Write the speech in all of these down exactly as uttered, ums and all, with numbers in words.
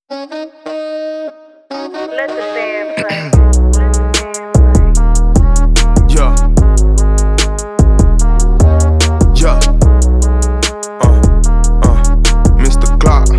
Let the band play. Yeah. Yeah. Uh, uh, Mister Glock.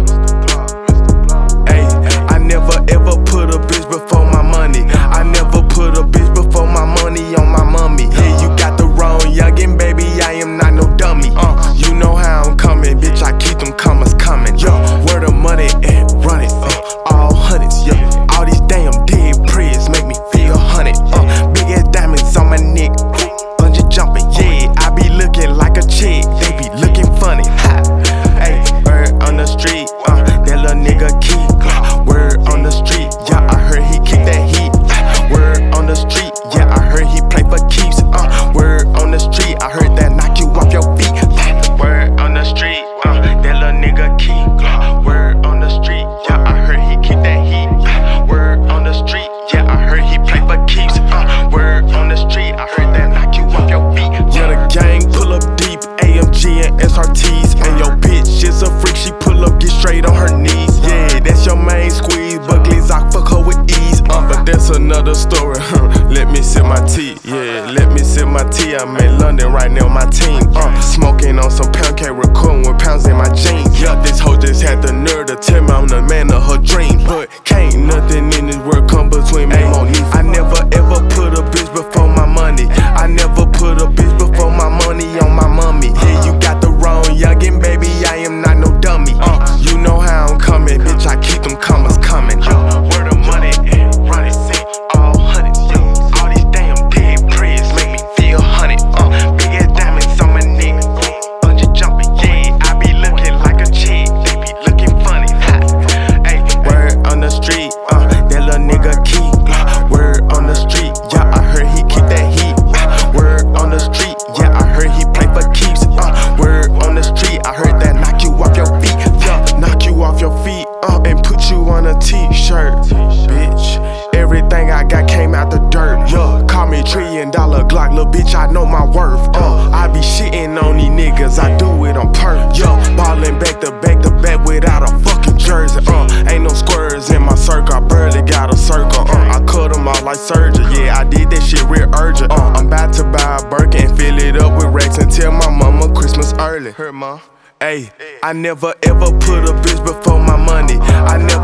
Ayy, I never ever put a bitch before my money. I never put a bitch before my money on my mommy. Yeah, you got the wrong youngin', baby, I am not no dummy. Uh, you know how I'm coming, bitch, I keep them commas coming. Yo, where the money at? Run it, uh, all hundreds, yeah. All these damn dead prayers make me feel hunted. Uh, big ass diamonds on my neck, bungee jumping, yeah. I be looking like a chick, they be looking funny. Ha, ayy, word on the street, uh, that little nigga key. Word on the street, yeah, I heard he kick that heat. Word on the street, yeah, I heard he play for keeps. Uh, word on the street, I heard that knock you off your feet. Word on the street, uh, that little nigga key. Word on the street, yeah, I heard he kick that heat. Word on the street, yeah, I heard he play for keeps. Uh, word on the street, I heard that knock you off your feet. Yeah, the gang pull up deep, A M G and S R Ts. And your bitch is a freak, she pull up, get straight on her knees. Yeah, that's your main squeeze, Buckley's I fuck her with ease. Uh, but that's another story. Let me sip my tea, yeah, let me sip my tea. I'm in London right now, my team. Uh, smoking on some pound cake, recording with pounds in my jeans. Yeah, this hoe just had the nerve to tell me I'm the man of her dream. But can't nothing in this world come between me and Monique. I never ever put a bitch before my money. I never put a bitch before my money on my mommy. Yeah, you got the wrong youngin', baby, I am not no dummy. Uh, you know how I'm coming, bitch, I keep them commas coming. Uh, where the money at? Run it, see, all hundreds, yeah. All these damn dead prayers make me feel hunted. Uh, big ass diamonds on my neck, bungee jumping, yeah. I be looking like a chick, they be looking funny. Ha. Ayy, word on the street, uh, that little nigga key. Word on the street, yeah, I heard he kick that heat. Word on the street, yeah, I heard he play for keeps. Uh, word on the street, I heard that knock you off your feet. Yeah, knock you off your feet, uh, and put you on a t-shirt, bitch. Everything I got came out the dirt. Yeah, call me trillion dollar Glock, little bitch, I know my worth. Uh, I be shitting on these niggas, I do it on purpose. Yo, ballin' back to back to back without a fucking jersey. Uh, ain't no squares in my circle, I barely got a circle. Uh, I cut them off like surgery. Yeah, I did that shit real urgent. Uh, I'm about to buy a Birkin and fill it up with racks and tell my mama Christmas early. Her mom. Ayy, I never ever put a bitch before my money. I never